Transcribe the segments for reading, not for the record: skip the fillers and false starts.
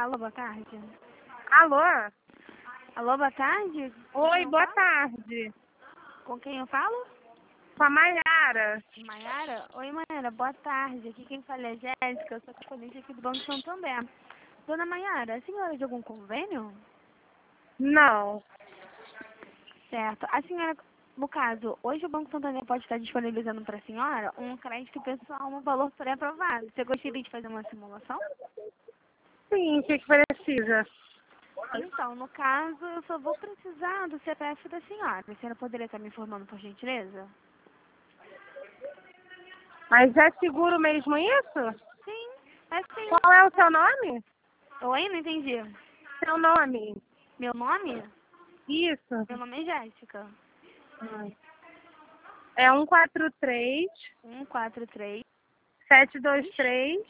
Alô, boa tarde. Alô? Alô, boa tarde. Oi, boa tarde. Com quem eu falo? Com a Maiara. Maiara? Oi, Maiara, boa tarde. Aqui quem fala é Jéssica, eu sou correspondente aqui do Banco Santander. Dona Maiara, a senhora é de algum convênio? Não. Certo. A senhora, no caso, hoje o Banco Santander pode estar disponibilizando para a senhora um crédito pessoal, um valor pré-aprovado. Você gostaria de fazer uma simulação? Sim, o que precisa? Então, no caso, eu só vou precisar do CPF da senhora. A senhora poderia estar me informando, por gentileza? Mas é seguro mesmo isso? Sim, é sim. Qual é o seu nome? Oi, não entendi. Seu nome. Meu nome? Isso. Meu nome é Jéssica. É 143 143 723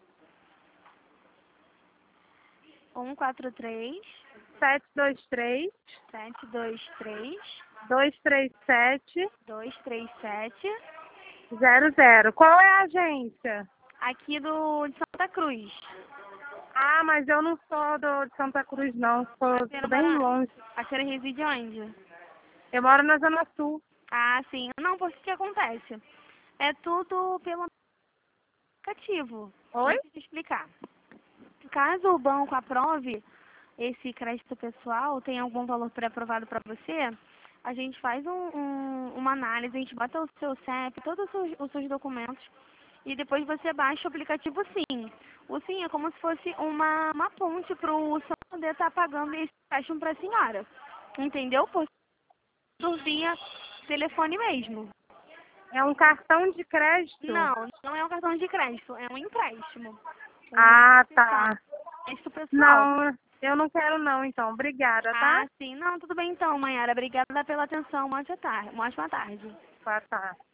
143 723 723 237 237 00. Qual é a agência? aqui de Santa Cruz. Ah, mas eu não sou de Santa Cruz, não. A Sou senhora bem mora... longe. A senhora reside onde? Eu moro na Zona Sul. Ah, sim. Não, porque o que acontece? É tudo pelo aplicativo. Oi? Deixa eu te explicar. Caso o banco aprove esse crédito pessoal, tem algum valor pré-aprovado para você, a gente faz uma análise, a gente bota o seu CEP, todos os seus documentos, e depois você baixa o aplicativo SIM. O SIM é como se fosse uma ponte para o Santander estar pagando esse empréstimo para a senhora. Entendeu? Por via telefone mesmo. É um cartão de crédito? Não, não é um cartão de crédito, é um empréstimo. Ah, tá. Crédito pessoal. Não, eu não quero não, então. Obrigada, tá? Ah, sim. Não, tudo bem então, Maiara. Obrigada pela atenção. Uma ótima tarde. Boa tarde.